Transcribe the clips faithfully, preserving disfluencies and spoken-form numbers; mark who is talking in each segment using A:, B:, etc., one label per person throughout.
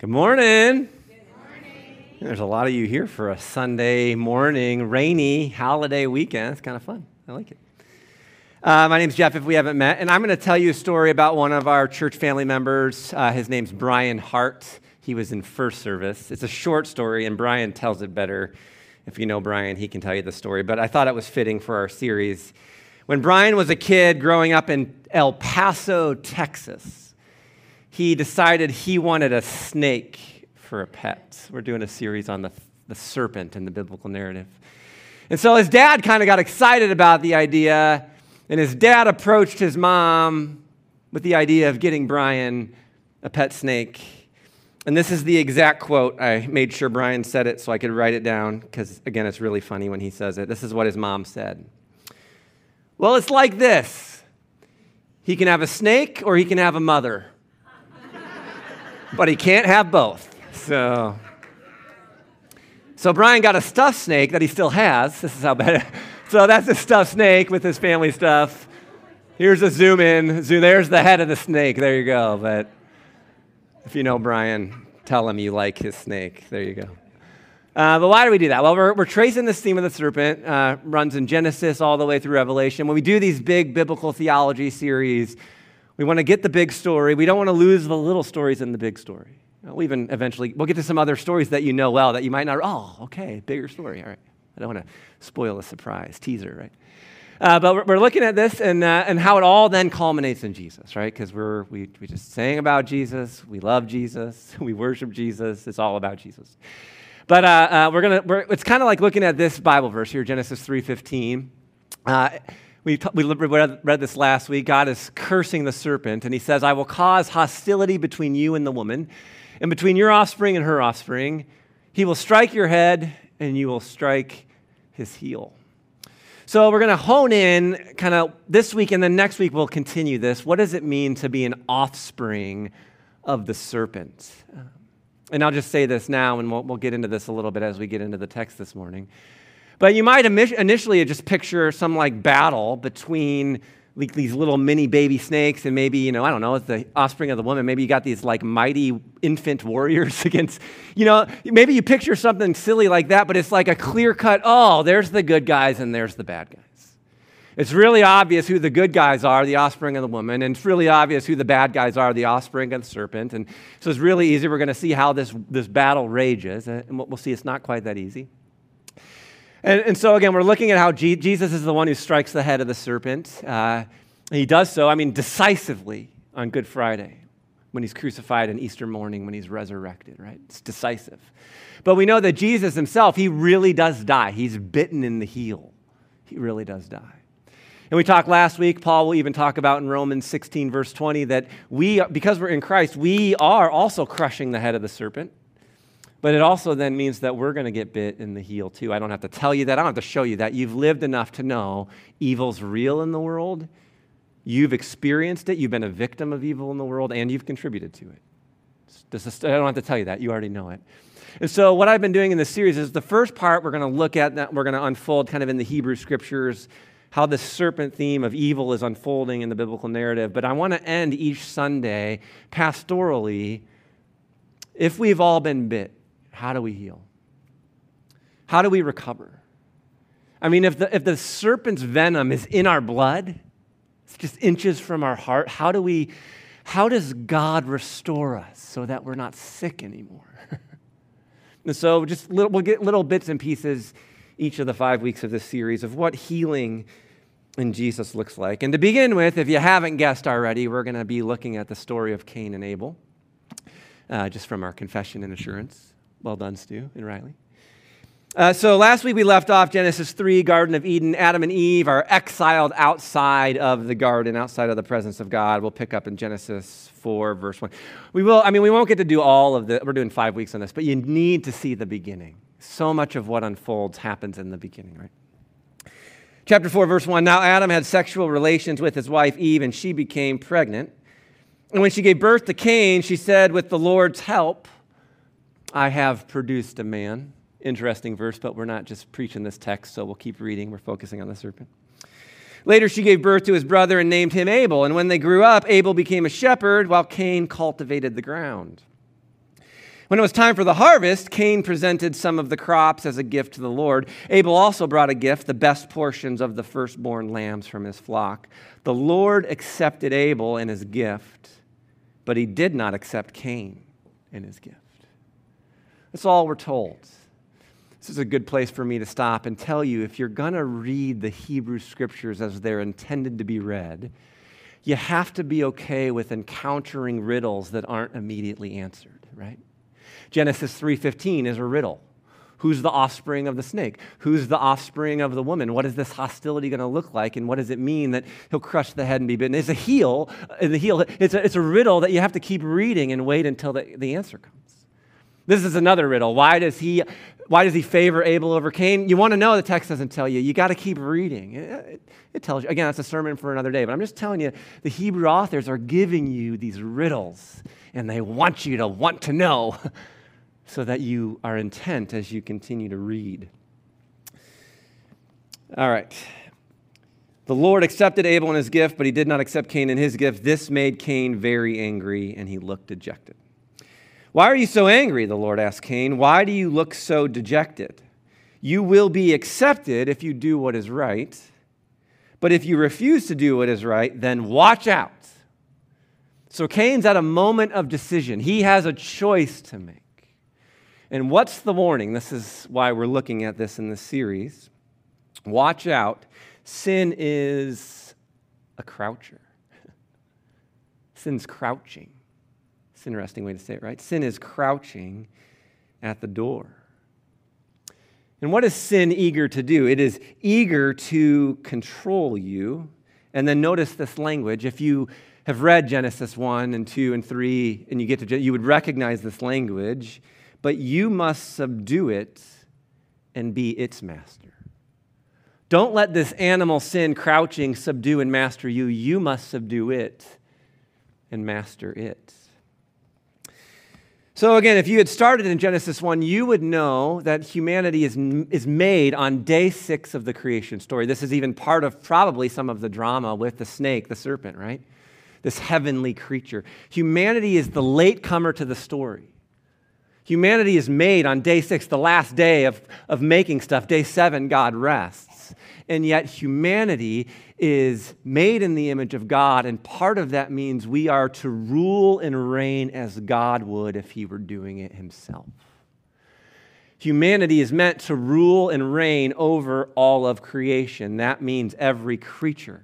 A: Good morning. Good morning. There's a lot of you here for a Sunday morning, rainy holiday weekend. It's kind of fun. I like it. Uh, my name's Jeff, if we haven't met, and I'm going to tell you a story about one of our church family members. Uh, his name's Brian Hart. He was in first service. It's a short story, and Brian tells it better. If you know Brian, he can tell you the story, but I thought it was fitting for our series. When Brian was a kid growing up in El Paso, Texas, he decided he wanted a snake for a pet. We're doing a series on the, the serpent in the biblical narrative. And so his dad kind of got excited about the idea, and his dad approached his mom with the idea of getting Brian a pet snake. And this is the exact quote. I made sure Brian said it so I could write it down, because, again, it's really funny when he says it. This is what his mom said. Well, it's like this. He can have a snake or he can have a mother. But he can't have both. So, so Brian got a stuffed snake that he still has. This is how bad. So that's a stuffed snake with his family stuff. Here's a zoom in. Zoom. There's the head of the snake. There you go. But if you know Brian, tell him you like his snake. There you go. Uh, but why do we do that? Well, we're, we're tracing this theme of the serpent. Uh, runs in Genesis all the way through Revelation. When we do these big biblical theology series, we want to get the big story. We don't want to lose the little stories in the big story. We'll even eventually, we'll get to some other stories that you know well that you might not, oh, okay, bigger story. All right. I don't want to spoil a surprise, teaser, right? Uh, but we're, we're looking at this and uh, and how it all then culminates in Jesus, right? Because we're we, we just sang about Jesus. We love Jesus. We worship Jesus. It's all about Jesus. But uh, uh, we're going to, we're, it's kind of like looking at this Bible verse here, Genesis three fifteen. Uh, We, we read, read this last week. God is cursing the serpent, and he says, I will cause hostility between you and the woman, and between your offspring and her offspring. He will strike your head, and you will strike his heel. So we're going to hone in kind of this week, and then next week we'll continue this. What does it mean to be an offspring of the serpent? And I'll just say this now, and we'll, we'll get into this a little bit as we get into the text this morning. But you might initially just picture some like battle between like these little mini baby snakes and maybe, you know, I don't know, it's the offspring of the woman. Maybe you got these like mighty infant warriors against, you know, maybe you picture something silly like that, but it's like a clear cut, oh, there's the good guys and there's the bad guys. It's really obvious who the good guys are, the offspring of the woman, and it's really obvious who the bad guys are, the offspring of the serpent. And so it's really easy. We're going to see how this, this battle rages, and we'll see it's not quite that easy. And, and so, again, we're looking at how G- Jesus is the one who strikes the head of the serpent. Uh, and he does so, I mean, decisively on Good Friday when he's crucified and Easter morning when he's resurrected, right? It's decisive. But we know that Jesus himself, he really does die. He's bitten in the heel. He really does die. And we talked last week, Paul will even talk about in Romans sixteen, verse twenty, that we, because we're in Christ, we are also crushing the head of the serpent. But it also then means that we're going to get bit in the heel too. I don't have to tell you that. I don't have to show you that. You've lived enough to know evil's real in the world. You've experienced it. You've been a victim of evil in the world, and you've contributed to it. I don't have to tell you that. You already know it. And so what I've been doing in this series is the first part we're going to look at, that we're going to unfold kind of in the Hebrew Scriptures, how the serpent theme of evil is unfolding in the biblical narrative. But I want to end each Sunday pastorally. If we've all been bit, how do we heal? How do we recover? I mean, if the, if the serpent's venom is in our blood, it's just inches from our heart, how do we, how does God restore us so that we're not sick anymore? And so just little, we'll get little bits and pieces each of the five weeks of this series of what healing in Jesus looks like. And to begin with, if you haven't guessed already, we're going to be looking at the story of Cain and Abel, uh, just from our confession and assurance. Well done, Stu and Riley. Uh, so last week we left off Genesis three, Garden of Eden. Adam and Eve are exiled outside of the garden, outside of the presence of God. We'll pick up in Genesis four, verse one. We will, I mean, we won't get to do all of the, we're doing five weeks on this, but you need to see the beginning. So much of what unfolds happens in the beginning, right? Chapter four, verse one, now Adam had sexual relations with his wife Eve, and she became pregnant. And when she gave birth to Cain, she said, with the Lord's help, I have produced a man. Interesting verse, but we're not just preaching this text, so we'll keep reading. We're focusing on the serpent. Later, she gave birth to his brother and named him Abel. And when they grew up, Abel became a shepherd while Cain cultivated the ground. When it was time for the harvest, Cain presented some of the crops as a gift to the Lord. Abel also brought a gift, the best portions of the firstborn lambs from his flock. The Lord accepted Abel and his gift, but he did not accept Cain and his gift. That's all we're told. This is a good place for me to stop and tell you, if you're going to read the Hebrew Scriptures as they're intended to be read, you have to be okay with encountering riddles that aren't immediately answered, right? Genesis three fifteen is a riddle. Who's the offspring of the snake? Who's the offspring of the woman? What is this hostility going to look like? And what does it mean that he'll crush the head and be bitten? It's a heel. The heel. It's a, it's a riddle that you have to keep reading and wait until the, the answer comes. This is another riddle. Why does he, why does he favor Abel over Cain? You want to know, the text doesn't tell you. You got to keep reading. It, it, it tells you. Again, that's a sermon for another day. But I'm just telling you, the Hebrew authors are giving you these riddles, and they want you to want to know, so that you are intent as you continue to read. All right. The Lord accepted Abel and his gift, but he did not accept Cain and his gift. This made Cain very angry, and he looked dejected. Why are you so angry? The Lord asked Cain. Why do you look so dejected? You will be accepted if you do what is right, but if you refuse to do what is right, then watch out. So Cain's at a moment of decision. He has a choice to make. And what's the warning? This is why we're looking at this in this series. Watch out. Sin is a croucher. Sin's crouching. It's an interesting way to say it, right? Sin is crouching at the door. And what is sin eager to do? It is eager to control you. And then notice this language. If you have read Genesis one and two and three, and you get to, you would recognize this language. But you must subdue it and be its master. Don't let this animal sin crouching subdue and master you. You must subdue it and master it. So again, if you had started in Genesis one, you would know that humanity is, is made on day six of the creation story. This is even part of probably some of the drama with the snake, the serpent, right? This heavenly creature. Humanity is the latecomer to the story. Humanity is made on day six, the last day of, of making stuff. Day seven, God rests. And yet humanity is made in the image of God, and part of that means we are to rule and reign as God would if he were doing it himself. Humanity is meant to rule and reign over all of creation. That means every creature.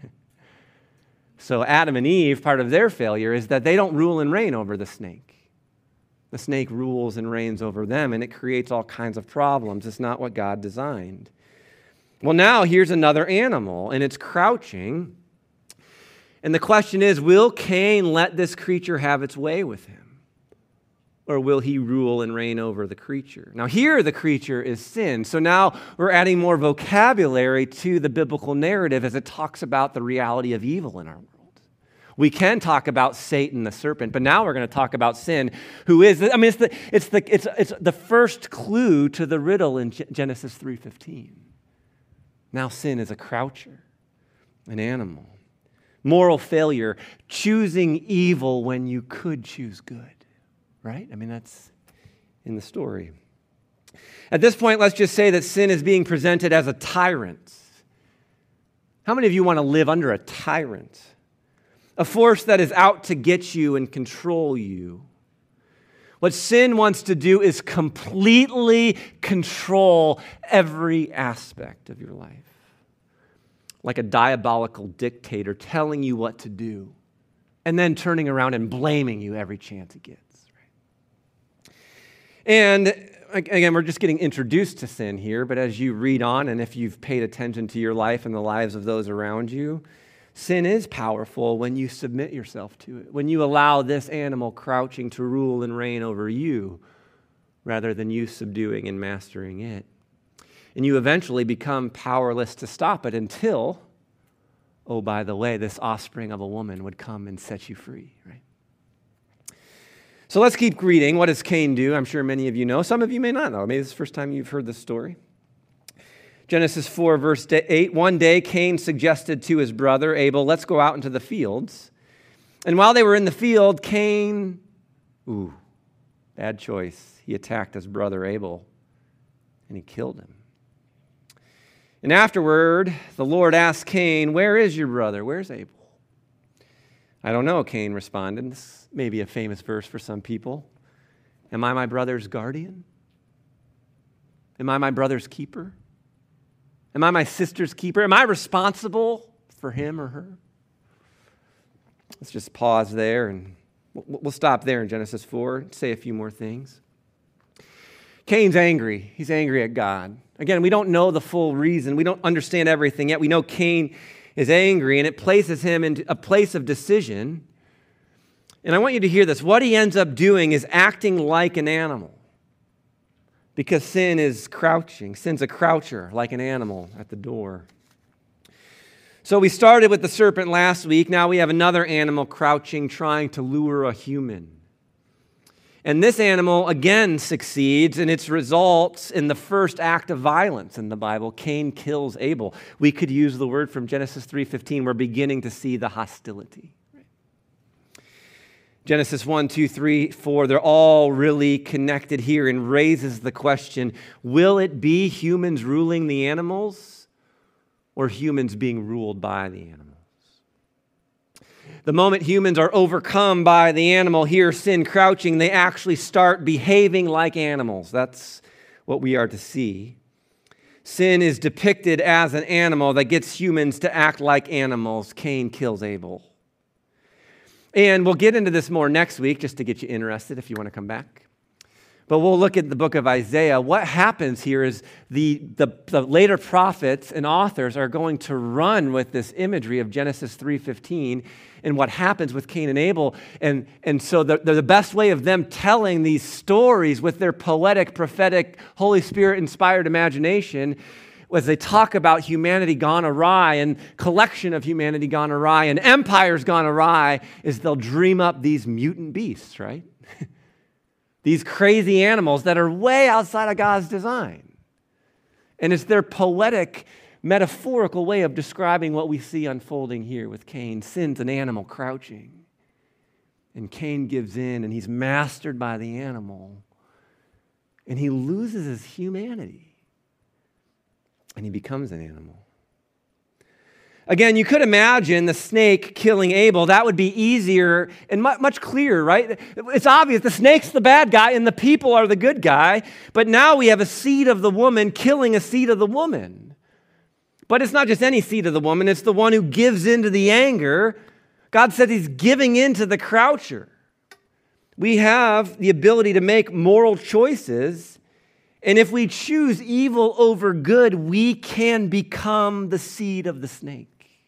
A: So Adam and Eve, part of their failure is that they don't rule and reign over the snake. The snake rules and reigns over them, and it creates all kinds of problems. It's not what God designed. Well, now here's another animal, and it's crouching. And the question is, will Cain let this creature have its way with him? Or will he rule and reign over the creature? Now, here the creature is sin. So now we're adding more vocabulary to the biblical narrative as it talks about the reality of evil in our world. We can talk about Satan, the serpent, but now we're going to talk about sin, who is, I mean, it's the, it's the, it's, it's the first clue to the riddle in Genesis three fifteen. Now sin is a croucher, an animal. Moral failure, choosing evil when you could choose good, right? I mean, that's in the story. At this point, let's just say that sin is being presented as a tyrant. How many of you want to live under a tyrant? A force that is out to get you and control you. What sin wants to do is completely control every aspect of your life. Like a diabolical dictator telling you what to do and then turning around and blaming you every chance it gets. Right? And again, we're just getting introduced to sin here, but as you read on and if you've paid attention to your life and the lives of those around you, sin is powerful when you submit yourself to it, when you allow this animal crouching to rule and reign over you rather than you subduing and mastering it. And you eventually become powerless to stop it until, oh, by the way, this offspring of a woman would come and set you free, right? So let's keep reading. What does Cain do? I'm sure many of you know. Some of you may not know. Maybe this is the first time you've heard this story. Genesis four, verse eight, one day Cain suggested to his brother Abel, let's go out into the fields. And while they were in the field, Cain, ooh, Bad choice. He attacked his brother Abel, and he killed him. And afterward, the Lord asked Cain, "Where is your brother? Where's Abel?" "I don't know," Cain responded. This may be a famous verse for some people. "Am I my brother's guardian? Am I my brother's keeper? Am I my sister's keeper? Am I responsible for him or her?" Let's just pause there, and we'll stop there in Genesis four and say a few more things. Cain's angry. He's angry at God. Again, we don't know the full reason. We don't understand everything yet. We know Cain is angry, and it places him in a place of decision. And I want you to hear this. What he ends up doing is acting like an animal, because sin is crouching. Sin's a croucher, like an animal at the door. So we started with the serpent last week. Now we have another animal crouching, trying to lure a human. And this animal again succeeds, and it results in the first act of violence in the Bible. Cain kills Abel. We could use the word from Genesis three fifteen. We're beginning to see the hostility. Genesis one, two, three, four, they're all really connected here and raises the question, will it be humans ruling the animals or humans being ruled by the animals? The moment humans are overcome by the animal, here sin crouching, they actually start behaving like animals. That's what we are to see. Sin is depicted as an animal that gets humans to act like animals. Cain kills Abel. And we'll get into this more next week just to get you interested if you want to come back. But we'll look at the book of Isaiah. What happens here is the, the, the later prophets and authors are going to run with this imagery of Genesis three fifteen and what happens with Cain and Abel. And, and so the, the best way of them telling these stories with their poetic, prophetic, Holy Spirit-inspired imagination as they talk about humanity gone awry and collection of humanity gone awry and empires gone awry, is they'll dream up these mutant beasts, right? These crazy animals that are way outside of God's design. And it's their poetic, metaphorical way of describing what we see unfolding here with Cain. Sin's an animal crouching. And Cain gives in, and he's mastered by the animal. And he loses his humanity. And he becomes an animal. Again, you could imagine the snake killing Abel. That would be easier and much clearer, right? It's obvious the snake's the bad guy and the people are the good guy. But now we have a seed of the woman killing a seed of the woman. But it's not just any seed of the woman. It's the one who gives into the anger. God said he's giving into the croucher. We have the ability to make moral choices. And if we choose evil over good, we can become the seed of the snake.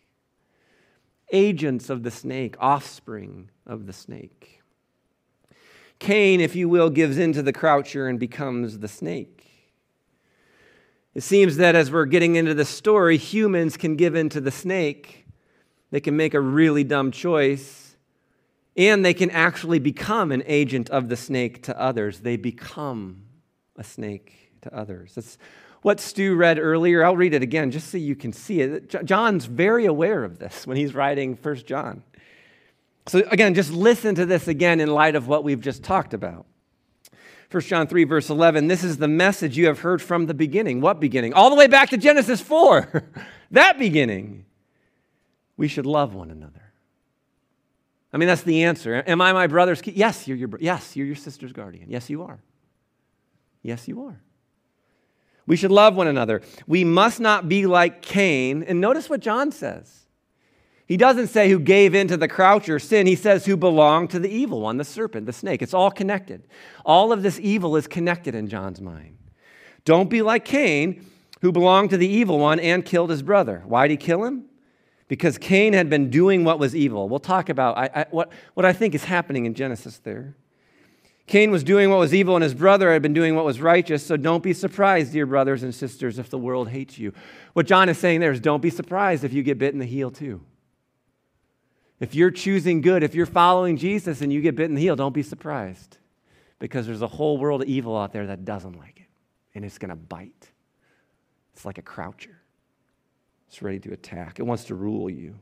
A: Agents of the snake, offspring of the snake. Cain, if you will, gives into the croucher and becomes the snake. It seems that as we're getting into the story, humans can give into the snake. They can make a really dumb choice, and they can actually become an agent of the snake to others. They become a snake to others. That's what Stu read earlier. I'll read it again just so you can see it. John's very aware of this when he's writing First John. So again, just listen to this again in light of what we've just talked about. First John three, verse eleven, this is the message you have heard from the beginning. What beginning? All the way back to Genesis four. That beginning. We should love one another. I mean, that's the answer. Am I my brother's keeper? Yes, you're your, yes, you're your sister's guardian. Yes, you are. Yes, you are. We should love one another. We must not be like Cain. And notice what John says. He doesn't say who gave in to the croucher sin. He says who belonged to the evil one, the serpent, the snake. It's all connected. All of this evil is connected in John's mind. Don't be like Cain, who belonged to the evil one and killed his brother. Why did he kill him? Because Cain had been doing what was evil. We'll talk about I, I, what, what I think is happening in Genesis there. Cain was doing what was evil, and his brother had been doing what was righteous, so don't be surprised, dear brothers and sisters, if the world hates you. What John is saying there is don't be surprised if you get bit in the heel too. If you're choosing good, if you're following Jesus and you get bit in the heel, don't be surprised, because there's a whole world of evil out there that doesn't like it, and it's going to bite. It's like a croucher. It's ready to attack. It wants to rule you.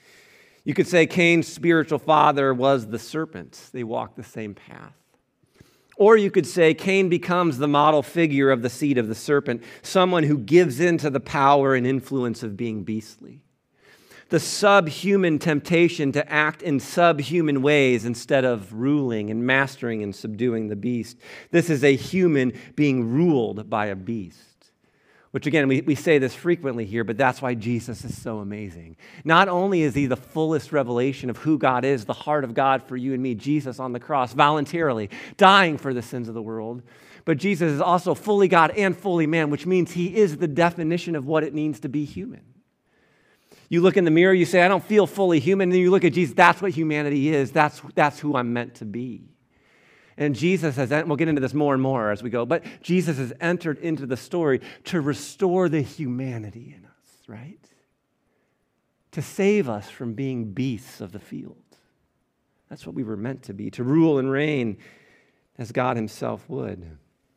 A: You could say Cain's spiritual father was the serpent. They walked the same path. Or you could say Cain becomes the model figure of the seed of the serpent, someone who gives in to the power and influence of being beastly. The subhuman temptation to act in subhuman ways instead of ruling and mastering and subduing the beast. This is a human being ruled by a beast. Which again, we, we say this frequently here, but that's why Jesus is so amazing. Not only is he the fullest revelation of who God is, the heart of God for you and me, Jesus on the cross, voluntarily dying for the sins of the world, but Jesus is also fully God and fully man, which means he is the definition of what it means to be human. You look in the mirror, you say, I don't feel fully human. And then you look at Jesus, that's what humanity is. That's, that's who I'm meant to be. And Jesus has, we'll get into this more and more as we go, but Jesus has entered into the story to restore the humanity in us, right? To save us from being beasts of the field. That's what we were meant to be, to rule and reign as God himself would.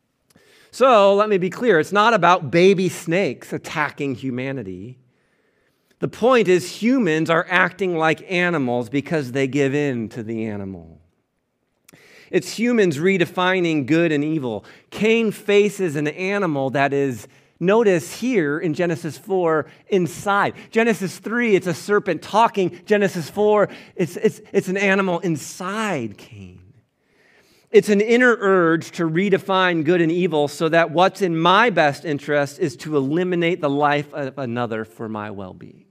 A: So let me be clear, it's not about baby snakes attacking humanity. The point is humans are acting like animals because they give in to the animal. It's humans redefining good and evil. Cain faces an animal that is, notice here in Genesis four, inside. Genesis three, it's a serpent talking. Genesis four, it's, it's, it's an animal inside Cain. It's an inner urge to redefine good and evil so that what's in my best interest is to eliminate the life of another for my well-being.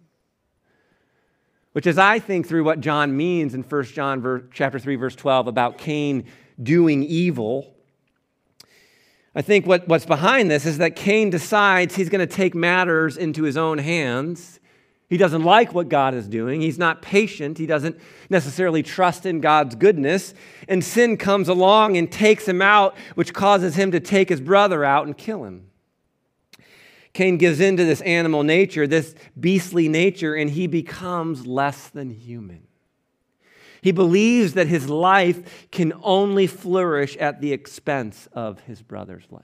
A: Which is, I think, through what John means in First John verse, chapter three, verse twelve, about Cain doing evil. I think what, what's behind this is that Cain decides he's going to take matters into his own hands. He doesn't like what God is doing. He's not patient. He doesn't necessarily trust in God's goodness. And sin comes along and takes him out, which causes him to take his brother out and kill him. Cain gives into this animal nature, this beastly nature, and he becomes less than human. He believes that his life can only flourish at the expense of his brother's life.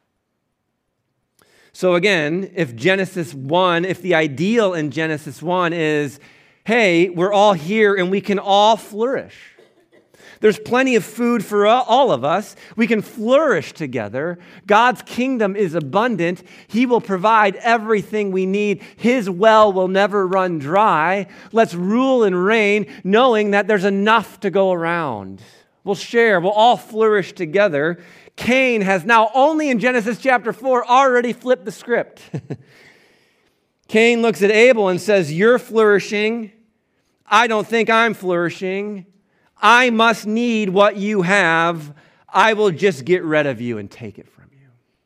A: So again, if Genesis one, if the ideal in Genesis one is, hey, we're all here and we can all flourish. There's plenty of food for all of us. We can flourish together. God's kingdom is abundant. He will provide everything we need. His well will never run dry. Let's rule and reign, knowing that there's enough to go around. We'll share. We'll all flourish together. Cain has now only in Genesis chapter four already flipped the script. Cain looks at Abel and says, you're flourishing. I don't think I'm flourishing. I must need what you have. I will just get rid of you and take it from you.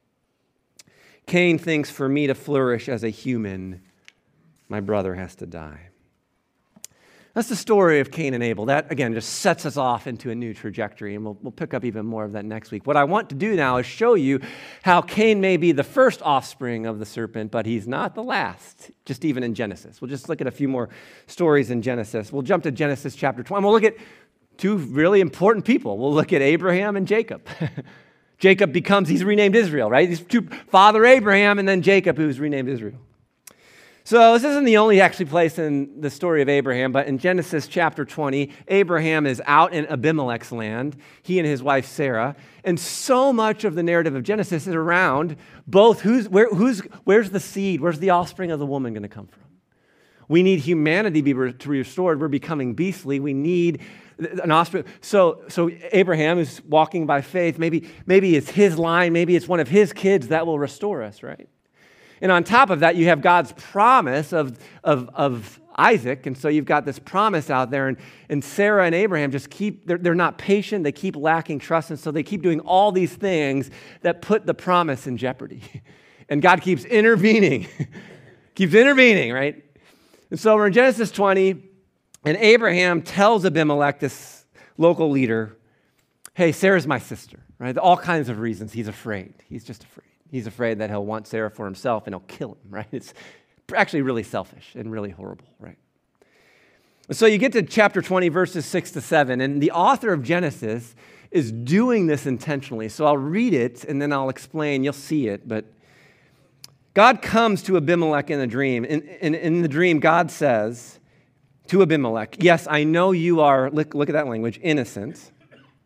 A: Cain thinks for me to flourish as a human, my brother has to die. That's the story of Cain and Abel. That, again, just sets us off into a new trajectory, and we'll, we'll pick up even more of that next week. What I want to do now is show you how Cain may be the first offspring of the serpent, but he's not the last, just even in Genesis. We'll just look at a few more stories in Genesis. We'll jump to Genesis chapter twenty. We'll look at two really important people. We'll look at Abraham and Jacob. Jacob becomes, he's renamed Israel, right? These two, Father Abraham and then Jacob, who's renamed Israel. So this isn't the only actually place in the story of Abraham, but in Genesis chapter twenty, Abraham is out in Abimelech's land, he and his wife Sarah, and so much of the narrative of Genesis is around both who's, where, who's, where's the seed, where's the offspring of the woman going to come from? We need humanity to be restored. We're becoming beastly. We need an offspring. So, so Abraham is walking by faith. Maybe, maybe it's his line. Maybe it's one of his kids that will restore us, right? And on top of that, you have God's promise of, of, of Isaac. And so you've got this promise out there. And, and Sarah and Abraham just keep, they're, they're not patient. They keep lacking trust. And so they keep doing all these things that put the promise in jeopardy. And God keeps intervening. keeps intervening, right? And so we're in Genesis twenty, and Abraham tells Abimelech, this local leader, hey, Sarah's my sister, right? All kinds of reasons he's afraid. He's just afraid. He's afraid that he'll want Sarah for himself and he'll kill him, right? It's actually really selfish and really horrible, right? And so you get to chapter twenty, verses six to seven, and the author of Genesis is doing this intentionally. So I'll read it, and then I'll explain. You'll see it, but God comes to Abimelech in a dream. In, in, in the dream, God says to Abimelech, yes, I know you are, look, look at that language, innocent.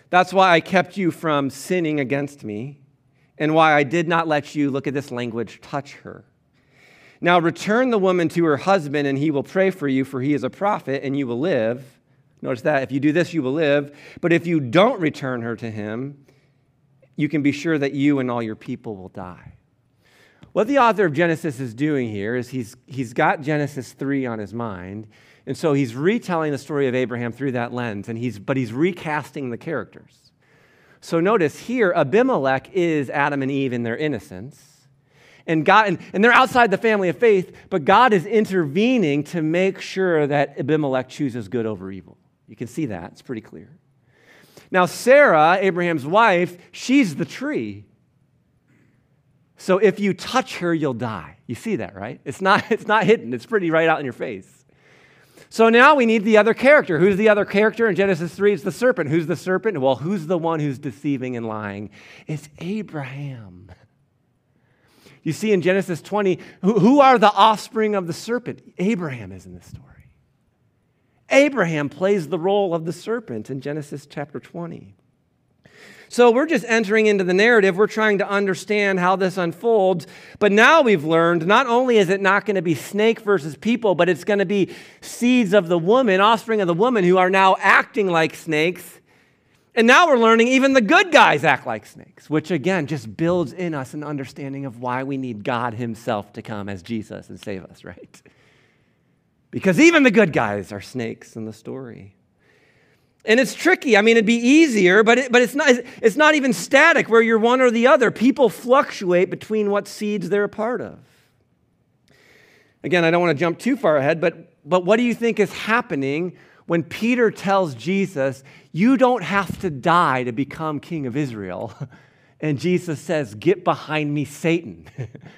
A: That's why I kept you from sinning against me, and why I did not let you," look at this language, "touch her. Now return the woman to her husband, and he will pray for you, for he is a prophet, and you will live." Notice that. If you do this, you will live. "But if you don't return her to him, you can be sure that you and all your people will die." What the author of Genesis is doing here is he's, he's got Genesis three on his mind, and so he's retelling the story of Abraham through that lens, and he's, but he's recasting the characters. So notice here, Abimelech is Adam and Eve in their innocence, and God, and, and they're outside the family of faith, but God is intervening to make sure that Abimelech chooses good over evil. You can see that. It's pretty clear. Now, Sarah, Abraham's wife, she's the tree. So if you touch her, you'll die. You see that, right? It's not, it's not hidden. It's pretty right out in your face. So now we need the other character. Who's the other character in Genesis three? It's the serpent. Who's the serpent? Well, who's the one who's deceiving and lying? It's Abraham. You see in Genesis twenty, who, who are the offspring of the serpent? Abraham is in this story. Abraham plays the role of the serpent in Genesis chapter twenty. So we're just entering into the narrative. We're trying to understand how this unfolds. But now we've learned not only is it not going to be snake versus people, but it's going to be seeds of the woman, offspring of the woman, who are now acting like snakes. And now we're learning even the good guys act like snakes, which again just builds in us an understanding of why we need God himself to come as Jesus and save us, right? Because even the good guys are snakes in the story. And it's tricky. I mean, it'd be easier, but it, but it's not, it's not even static where you're one or the other. People fluctuate between what seeds they're a part of. Again, I don't want to jump too far ahead, but, but what do you think is happening when Peter tells Jesus, you don't have to die to become king of Israel? And Jesus says, get behind me, Satan.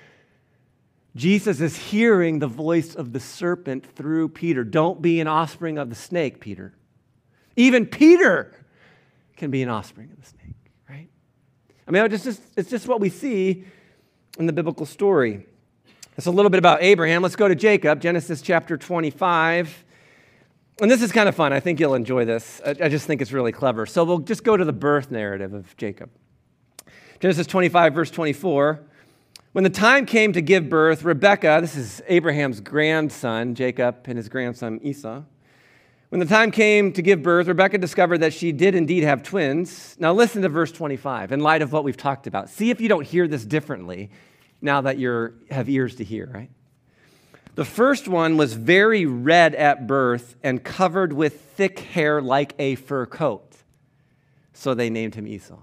A: Jesus is hearing the voice of the serpent through Peter. Don't be an offspring of the snake, Peter. Even Peter can be an offspring of the snake, right? I mean, it's just, it's just what we see in the biblical story. It's a little bit about Abraham. Let's go to Jacob, Genesis chapter twenty-five. And this is kind of fun. I think you'll enjoy this. I, I just think it's really clever. So we'll just go to the birth narrative of Jacob. Genesis twenty-five, verse twenty-four. When the time came to give birth, Rebekah, this is Abraham's grandson, Jacob, and his grandson Esau. When the time came to give birth, Rebekah discovered that she did indeed have twins. Now listen to verse twenty-five in light of what we've talked about. See if you don't hear this differently now that you have ears to hear, right? The first one was very red at birth and covered with thick hair like a fur coat. So they named him Esau.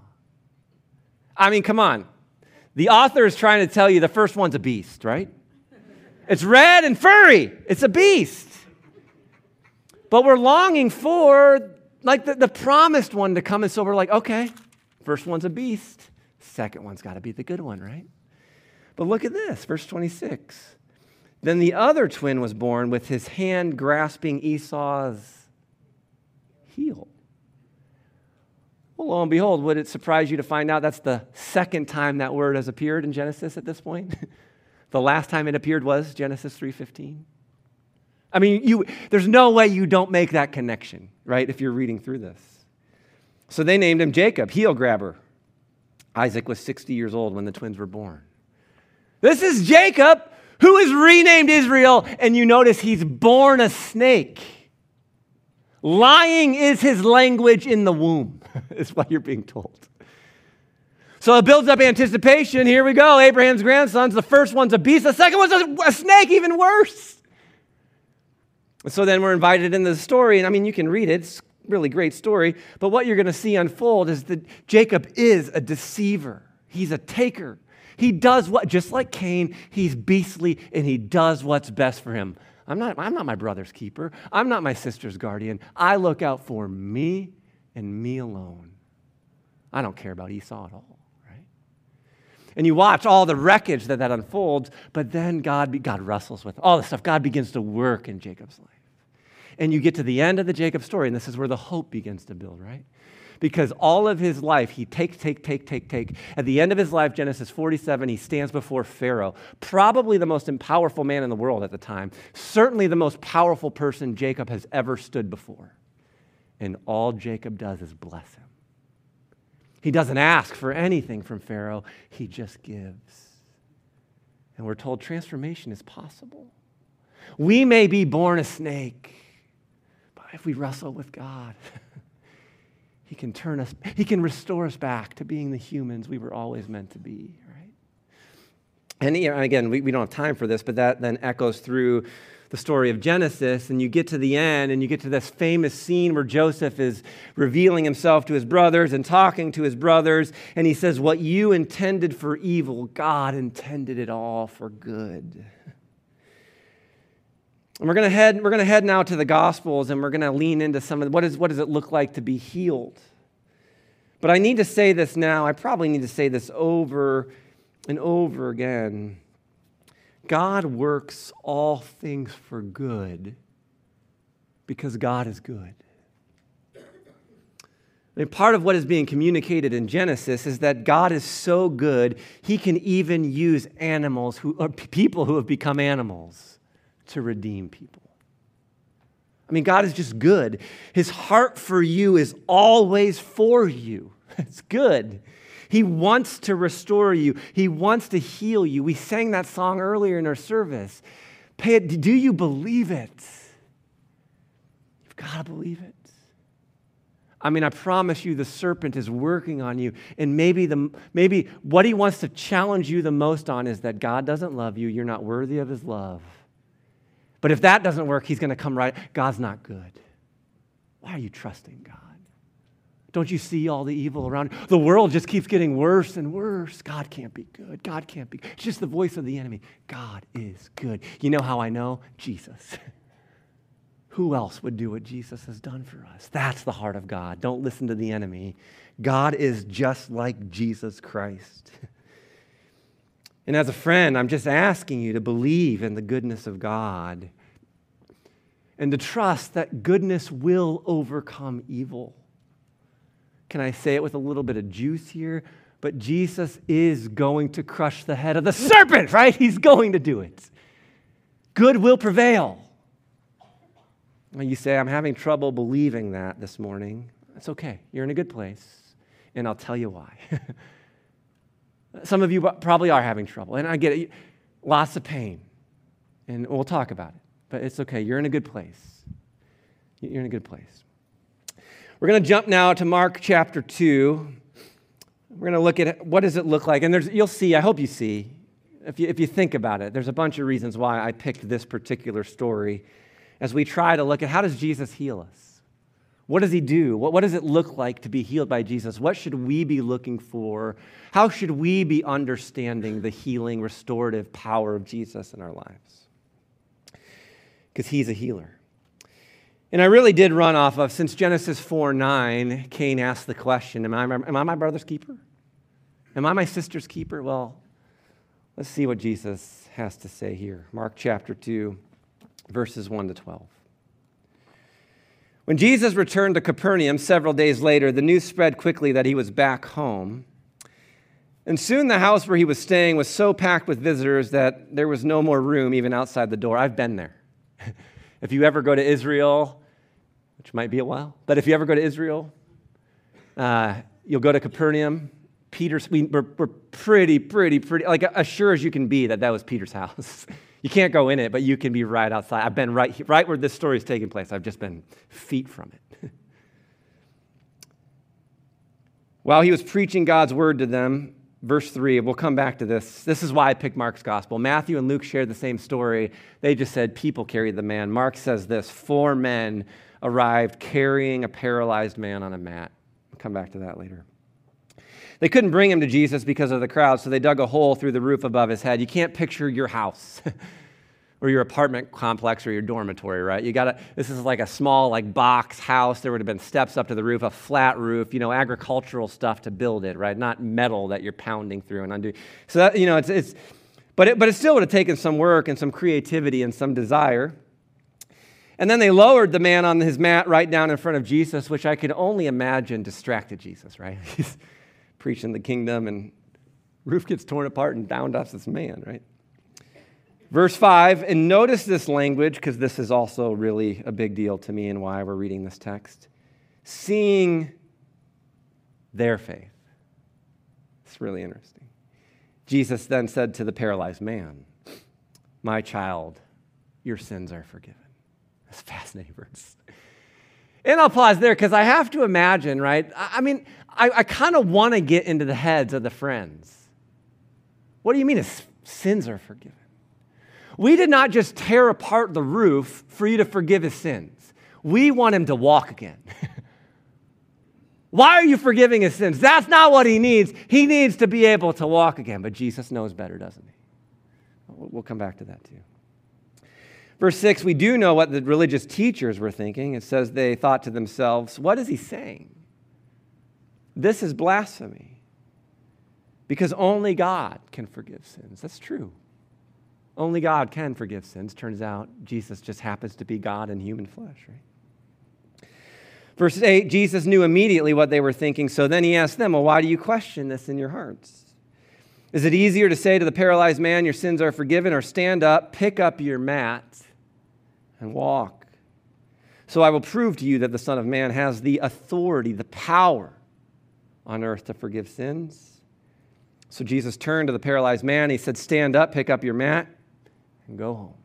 A: I mean, come on. The author is trying to tell you the first one's a beast, right? It's red and furry. It's a beast. But we're longing for like the, the promised one to come. And so we're like, okay, first one's a beast. Second one's got to be the good one, right? But look at this, verse twenty-six. Then the other twin was born with his hand grasping Esau's heel. Well, lo and behold, would it surprise you to find out that's the second time that word has appeared in Genesis at this point? The last time it appeared was Genesis three fifteen. I mean, you, there's no way you don't make that connection, right, if you're reading through this. So they named him Jacob, heel grabber. Isaac was sixty years old when the twins were born. This is Jacob, who is renamed Israel, and you notice he's born a snake. Lying is his language in the womb, is what you're being told. So it builds up anticipation. Here we go, Abraham's grandsons. The first one's a beast. The second one's a, a snake, even worse. So then we're invited into the story, and I mean, you can read it. It's a really great story. But what you're going to see unfold is that Jacob is a deceiver. He's a taker. He does what, just like Cain, he's beastly, and he does what's best for him. I'm not, I'm not my brother's keeper. I'm not my sister's guardian. I look out for me and me alone. I don't care about Esau at all, right? And you watch all the wreckage that that unfolds, but then God, God wrestles with all this stuff. God begins to work in Jacob's life. And you get to the end of the Jacob story, and this is where the hope begins to build, right? Because all of his life, he take, take, take, take, take. At the end of his life, Genesis forty-seven, he stands before Pharaoh, probably the most powerful man in the world at the time, certainly the most powerful person Jacob has ever stood before. And all Jacob does is bless him. He doesn't ask for anything from Pharaoh. He just gives. And we're told transformation is possible. We may be born a snake, but if we wrestle with God, He can turn us, He can restore us back to being the humans we were always meant to be, right? And you know, again, we, we don't have time for this, but that then echoes through the story of Genesis, and you get to the end, and you get to this famous scene where Joseph is revealing himself to his brothers and talking to his brothers, and he says, what you intended for evil, God intended it all for good. And we're going to head, we're going to head now to the Gospels, and we're going to lean into some of what, is, what does it look like to be healed. But I need to say this now. I probably need to say this over and over again. God works all things for good because God is good. And part of what is being communicated in Genesis is that God is so good, He can even use animals, who, or people who have become animals, to redeem people. I mean, God is just good. His heart for you is always for you. It's good. He wants to restore you. He wants to heal you. We sang that song earlier in our service. Pay it, do you believe it? You've got to believe it. I mean, I promise you the serpent is working on you. And maybe, the, maybe what he wants to challenge you the most on is that God doesn't love you. You're not worthy of His love. But if that doesn't work, he's going to come right. God's not good. Why are you trusting God? Don't you see all the evil around? The world just keeps getting worse and worse. God can't be good. God can't be. It's just the voice of the enemy. God is good. You know how I know? Jesus. Who else would do what Jesus has done for us? That's the heart of God. Don't listen to the enemy. God is just like Jesus Christ. And as a friend, I'm just asking you to believe in the goodness of God and to trust that goodness will overcome evil. Can I say it with a little bit of juice here? But Jesus is going to crush the head of the serpent, right? He's going to do it. Good will prevail. And you say, I'm having trouble believing that this morning. That's okay. You're in a good place. And I'll tell you why. Some of you probably are having trouble. And I get it. Lots of pain. And we'll talk about it. But it's okay. You're in a good place. You're in a good place. We're going to jump now to Mark chapter two. We're going to look at what does it look like. And there's, you'll see, I hope you see, if you, if you think about it, there's a bunch of reasons why I picked this particular story as we try to look at how does Jesus heal us? What does He do? What, what does it look like to be healed by Jesus? What should we be looking for? How should we be understanding the healing, restorative power of Jesus in our lives? Because He's a healer. And I really did run off of, since Genesis four nine, Cain asked the question, am I, am I my brother's keeper? Am I my sister's keeper? Well, let's see what Jesus has to say here. Mark chapter two, verses one to twelve. When Jesus returned to Capernaum several days later, the news spread quickly that He was back home. And soon the house where He was staying was so packed with visitors that there was no more room even outside the door. I've been there. If you ever go to Israel, which might be a while, but if you ever go to Israel, uh, you'll go to Capernaum. Peter's, we, we're, we're pretty, pretty, pretty, like as sure as you can be that that was Peter's house. You can't go in it, but you can be right outside. I've been right, right where this story is taking place. I've just been feet from it. While He was preaching God's word to them, verse three, we'll come back to this. This is why I picked Mark's gospel. Matthew and Luke shared the same story. They just said people carried the man. Mark says this, four men arrived carrying a paralyzed man on a mat. We'll come back to that later. They couldn't bring him to Jesus because of the crowd, so they dug a hole through the roof above his head. You can't picture your house or your apartment complex or your dormitory, right? You gotta, this is like a small like box house. There would have been steps up to the roof, a flat roof, you know, agricultural stuff to build it, right? Not metal that you're pounding through and undoing. So that, you know, it's, it's but it, but it still would have taken some work and some creativity and some desire. And then they lowered the man on his mat right down in front of Jesus, which I could only imagine distracted Jesus, right? He's preaching the kingdom and roof gets torn apart and down dust this man, right? Verse five, and notice this language because this is also really a big deal to me and why we're reading this text. Seeing their faith. It's really interesting. Jesus then said to the paralyzed man, my child, your sins are forgiven. That's fascinating verse. And I'll pause there because I have to imagine, right? I, I mean, I, I kind of want to get into the heads of the friends. What do you mean his sins are forgiven? We did not just tear apart the roof for you to forgive his sins. We want him to walk again. Why are you forgiving his sins? That's not what he needs. He needs to be able to walk again. But Jesus knows better, doesn't he? We'll come back to that too. Verse six, we do know what the religious teachers were thinking. It says they thought to themselves, what is he saying? This is blasphemy. Because only God can forgive sins. That's true. Only God can forgive sins. Turns out Jesus just happens to be God in human flesh, right? Verse eight, Jesus knew immediately what they were thinking, so then he asked them, well, why do you question this in your hearts? Is it easier to say to the paralyzed man, your sins are forgiven, or stand up, pick up your mat, and walk? So I will prove to you that the Son of Man has the authority, the power on earth to forgive sins. So Jesus turned to the paralyzed man. He said, stand up, pick up your mat, and go home.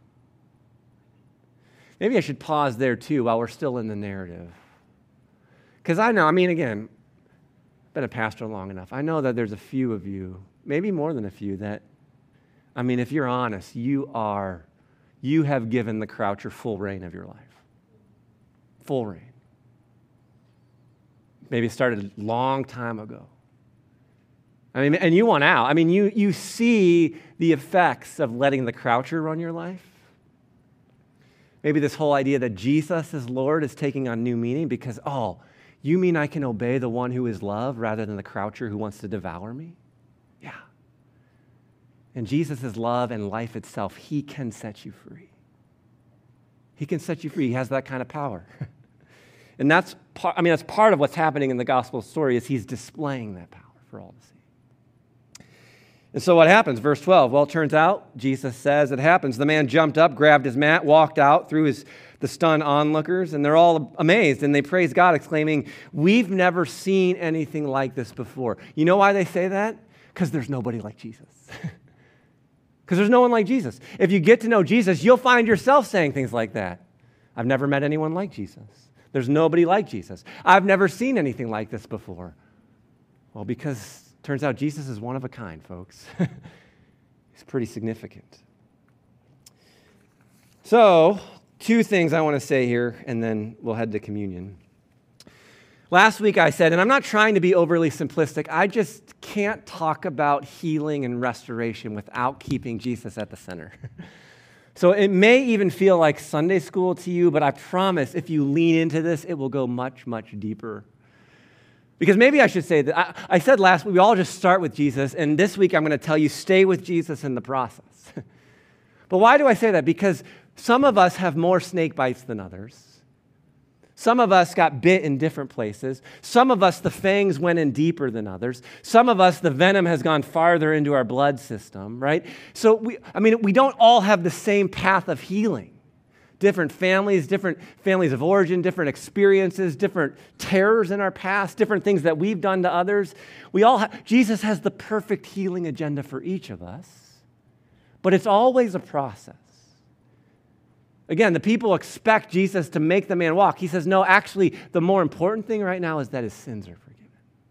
A: Maybe I should pause there too while we're still in the narrative. Because I know, I mean, again, I've been a pastor long enough. I know that there's a few of you, maybe more than a few, that, I mean, if you're honest, you are, you have given the Croucher full reign of your life. Full reign. Maybe it started a long time ago. I mean, and you want out. I mean, you, you see the effects of letting the Croucher run your life. Maybe this whole idea that Jesus is Lord is taking on new meaning because, oh, you mean I can obey the one who is love rather than the Croucher who wants to devour me? Yeah. And Jesus is love and life itself. He can set you free. He can set you free. He has that kind of power. And that's part, I mean, that's part of what's happening in the gospel story is he's displaying that power for all to see. And so what happens? Verse twelve, well, it turns out, Jesus says it happens. The man jumped up, grabbed his mat, walked out through his the stunned onlookers, and they're all amazed, and they praise God, exclaiming, we've never seen anything like this before. You know why they say that? Because there's nobody like Jesus. Because there's no one like Jesus. If you get to know Jesus, you'll find yourself saying things like that. I've never met anyone like Jesus. There's nobody like Jesus. I've never seen anything like this before. Well, because it turns out Jesus is one of a kind, folks. He's pretty significant. So, two things I want to say here, and then we'll head to communion. Last week I said, and I'm not trying to be overly simplistic, I just can't talk about healing and restoration without keeping Jesus at the center. So it may even feel like Sunday school to you, but I promise if you lean into this, it will go much, much deeper. Because maybe I should say that, I, I said last week, we all just start with Jesus, and this week I'm going to tell you, stay with Jesus in the process. But why do I say that? Because some of us have more snake bites than others. Some of us got bit in different places. Some of us, the fangs went in deeper than others. Some of us, the venom has gone farther into our blood system, right? So, we, I mean, we don't all have the same path of healing. Different families, different families of origin, different experiences, different terrors in our past, different things that we've done to others. We all have, Jesus has the perfect healing agenda for each of us, but it's always a process. Again, the people expect Jesus to make the man walk. He says, no, actually, the more important thing right now is that his sins are forgiven.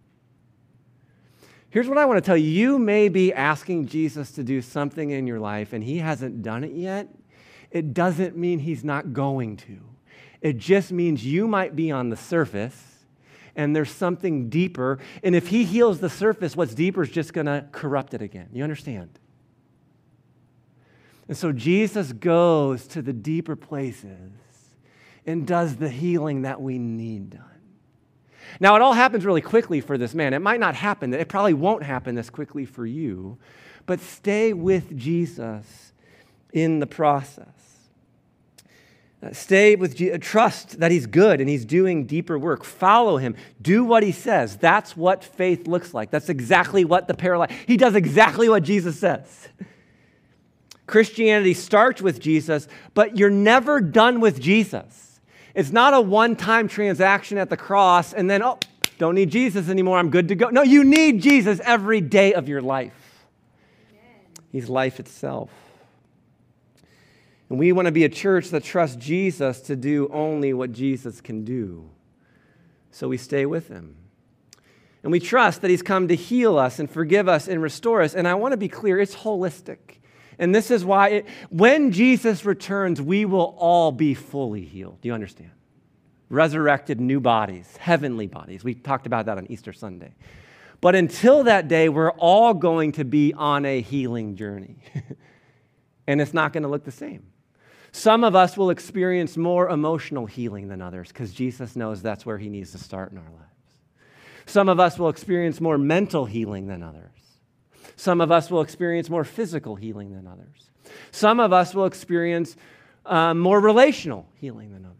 A: Here's what I want to tell you. You may be asking Jesus to do something in your life, and he hasn't done it yet. It doesn't mean he's not going to. It just means you might be on the surface, and there's something deeper. And if he heals the surface, what's deeper is just going to corrupt it again. You understand? And so Jesus goes to the deeper places and does the healing that we need done. Now, it all happens really quickly for this man. It might not happen. It probably won't happen this quickly for you. But stay with Jesus in the process. Stay with Jesus. Trust that he's good and he's doing deeper work. Follow him. Do what he says. That's what faith looks like. That's exactly what the paralyzed... He does exactly what Jesus says. Christianity starts with Jesus, but you're never done with Jesus. It's not a one-time transaction at the cross and then, oh, Don't need Jesus anymore. I'm good to go. No, you need Jesus every day of your life. Amen. He's life itself. And we want to be a church that trusts Jesus to do only what Jesus can do. So we stay with him. And we trust that he's come to heal us and forgive us and restore us. And I want to be clear, it's holistic. And this is why it, when Jesus returns, we will all be fully healed. Do you understand? Resurrected new bodies, heavenly bodies. We talked about that on Easter Sunday. But until that day, we're all going to be on a healing journey. And it's not going to look the same. Some of us will experience more emotional healing than others because Jesus knows that's where he needs to start in our lives. Some of us will experience more mental healing than others. Some of us will experience more physical healing than others. Some of us will experience uh, more relational healing than others.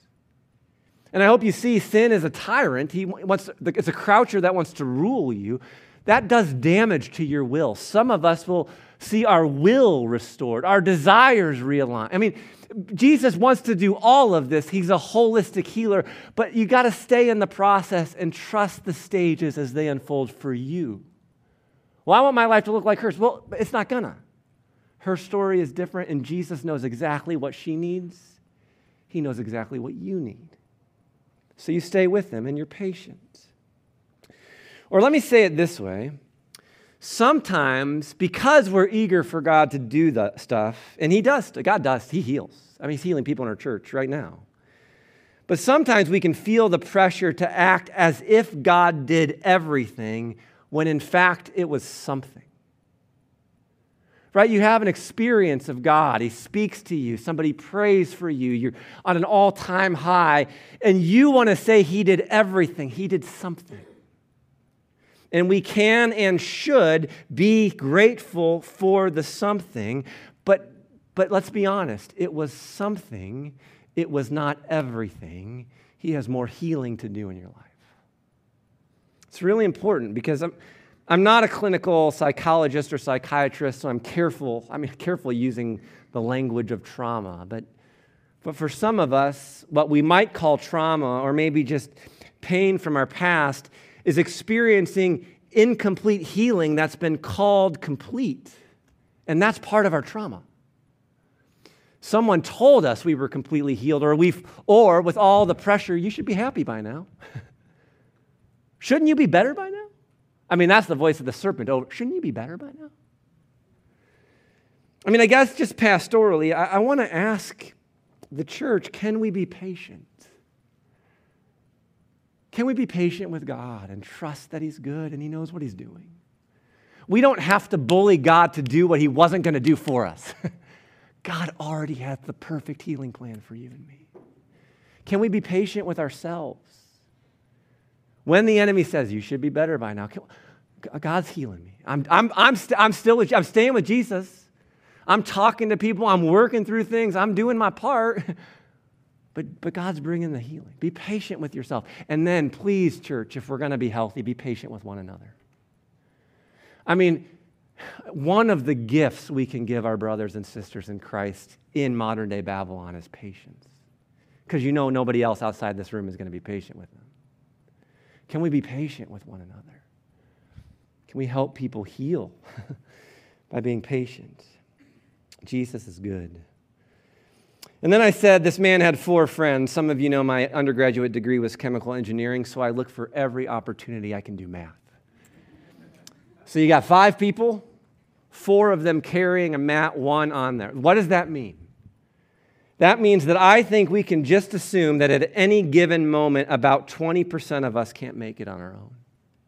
A: And I hope you see sin is a tyrant. He wants to, it's a croucher that wants to rule you. That does damage to your will. Some of us will see our will restored, our desires realigned. I mean, Jesus wants to do all of this. He's a holistic healer, but you got to stay in the process and trust the stages as they unfold for you. Well, I want my life to look like hers. Well, it's not gonna. Her story is different, and Jesus knows exactly what she needs. He knows exactly what you need. So you stay with him and you're patient. Or let me say it this way. Sometimes, because we're eager for God to do the stuff, and he does, God does, he heals. I mean, he's healing people in our church right now. But sometimes we can feel the pressure to act as if God did everything when in fact it was something. Right? You have an experience of God. He speaks to you. Somebody prays for you. You're on an all-time high, and you want to say he did everything. He did something. And we can and should be grateful for the something, but, but let's be honest, it was something, it was not everything. He has more healing to do in your life. It's really important because I'm, I'm not a clinical psychologist or psychiatrist, so I'm careful, I'm careful using the language of trauma, but, but for some of us, what we might call trauma or maybe just pain from our past is experiencing incomplete healing that's been called complete. And that's part of our trauma. Someone told us we were completely healed, or we've, or with all the pressure, you should be happy by now. Shouldn't you be better by now? I mean, that's the voice of the serpent. Oh, shouldn't you be better by now? I mean, I guess just pastorally, I, I want to ask the church, can we be patient? Can we be patient with God and trust that he's good and he knows what he's doing? We don't have to bully God to do what he wasn't going to do for us. God already has the perfect healing plan for you and me. Can we be patient with ourselves? When the enemy says, you should be better by now, God's healing me. I'm, I'm, I'm, st- I'm still with, I'm staying with Jesus. I'm talking to people. I'm working through things. I'm doing my part. But, but God's bringing the healing. Be patient with yourself. And then, please, church, if we're going to be healthy, be patient with one another. I mean, one of the gifts we can give our brothers and sisters in Christ in modern-day Babylon is patience. Because you know nobody else outside this room is going to be patient with them. Can we be patient with one another? Can we help people heal by being patient? Jesus is good. And then I said, this man had four friends. Some of you know my undergraduate degree was chemical engineering, so I look for every opportunity I can do math. So you got five people, four of them carrying a mat, one on there. What does that mean? That means that I think we can just assume that at any given moment, about twenty percent of us can't make it on our own.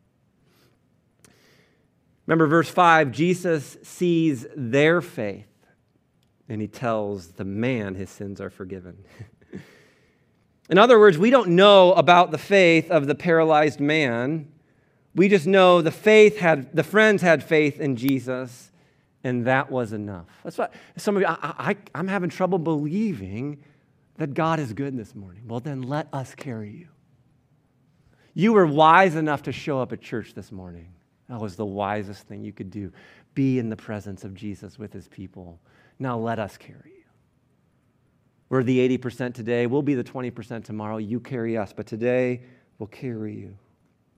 A: Remember verse five, Jesus sees their faith. And he tells the man his sins are forgiven. In other words, we don't know about the faith of the paralyzed man. We just know the faith had, the friends had faith in Jesus, and that was enough. That's why some of you, I, I, I'm having trouble believing that God is good this morning. Well, then let us carry you. You were wise enough to show up at church this morning. That was the wisest thing you could do. Be in the presence of Jesus with his people. Now let us carry you. We're the eighty percent today. We'll be the twenty percent tomorrow. You carry us. But today, we'll carry you.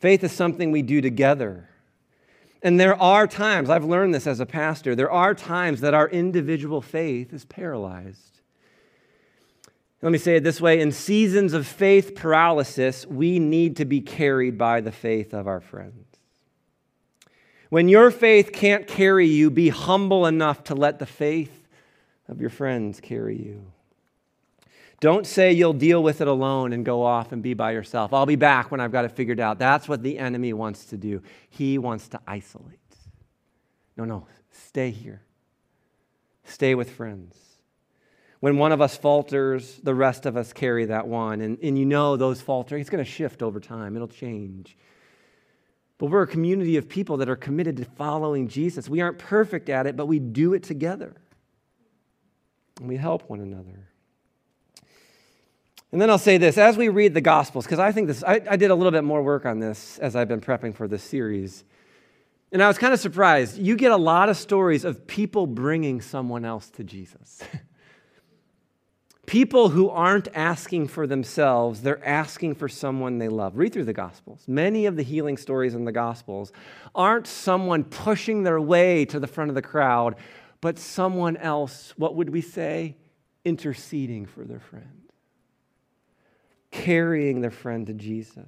A: Faith is something we do together. And there are times, I've learned this as a pastor, there are times that our individual faith is paralyzed. Let me say it this way, in seasons of faith paralysis, we need to be carried by the faith of our friends. When your faith can't carry you, be humble enough to let the faith of your friends carry you. Don't say you'll deal with it alone and go off and be by yourself. I'll be back when I've got it figured out. That's what the enemy wants to do. He wants to isolate. No, no, stay here. Stay with friends. When one of us falters, the rest of us carry that one. And, and you know those falter, it's going to shift over time. It'll change. But we're a community of people that are committed to following Jesus. We aren't perfect at it, but we do it together. And we help one another. And then I'll say this, as we read the Gospels, because I think this, I, I did a little bit more work on this as I've been prepping for this series. And I was kind of surprised. You get a lot of stories of people bringing someone else to Jesus. People who aren't asking for themselves, they're asking for someone they love. Read through the Gospels. Many of the healing stories in the Gospels aren't someone pushing their way to the front of the crowd, but someone else, what would we say, interceding for their friend. Carrying their friend to Jesus.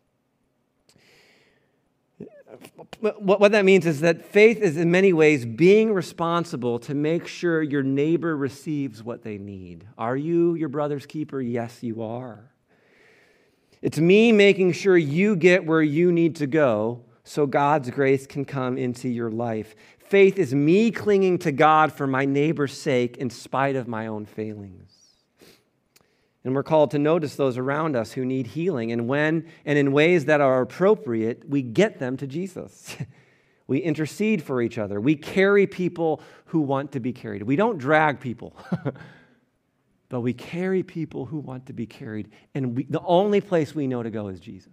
A: What that means is that faith is in many ways being responsible to make sure your neighbor receives what they need. Are you your brother's keeper? Yes, you are. It's me making sure you get where you need to go so God's grace can come into your life. Faith is me clinging to God for my neighbor's sake in spite of my own failings. And we're called to notice those around us who need healing. And when and in ways that are appropriate, we get them to Jesus. We intercede for each other. We carry people who want to be carried. We don't drag people, but we carry people who want to be carried. And we, the only place we know to go is Jesus.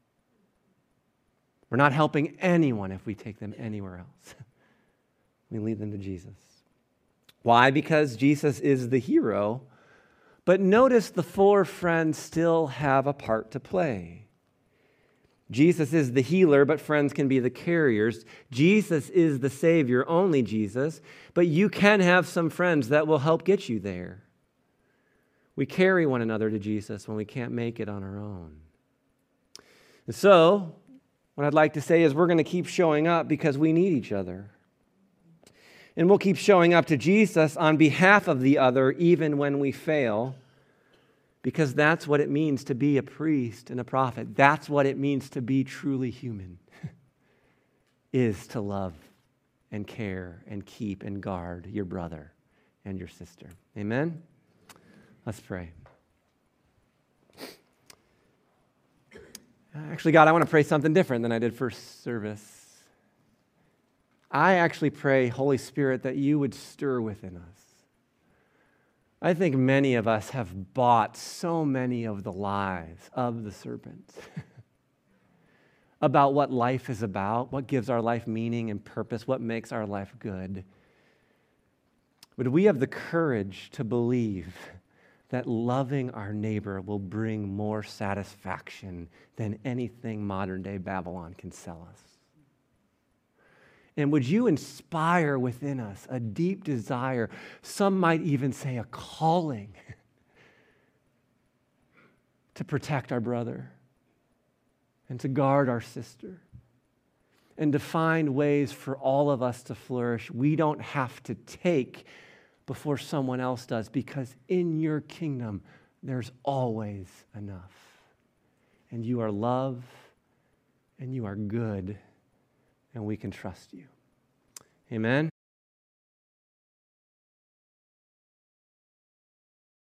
A: We're not helping anyone if we take them anywhere else. We lead them to Jesus. Why? Because Jesus is the hero. But notice the four friends still have a part to play. Jesus is the healer, but friends can be the carriers. Jesus is the Savior, only Jesus, but you can have some friends that will help get you there. We carry one another to Jesus when we can't make it on our own. And so, what I'd like to say is we're going to keep showing up because we need each other. And we'll keep showing up to Jesus on behalf of the other even when we fail, because that's what it means to be a priest and a prophet. That's what it means to be truly human, is to love and care and keep and guard your brother and your sister. Amen? Let's pray. Actually, God, I want to pray something different than I did first service. I actually pray, Holy Spirit, that you would stir within us. I think many of us have bought so many of the lies of the serpent about what life is about, what gives our life meaning and purpose, what makes our life good. But we have the courage to believe that loving our neighbor will bring more satisfaction than anything modern-day Babylon can sell us. And would you inspire within us a deep desire, some might even say a calling, to protect our brother and to guard our sister and to find ways for all of us to flourish. We don't have to take before someone else does, because in your kingdom, there's always enough. And you are love, and you are good, and we can trust you. Amen.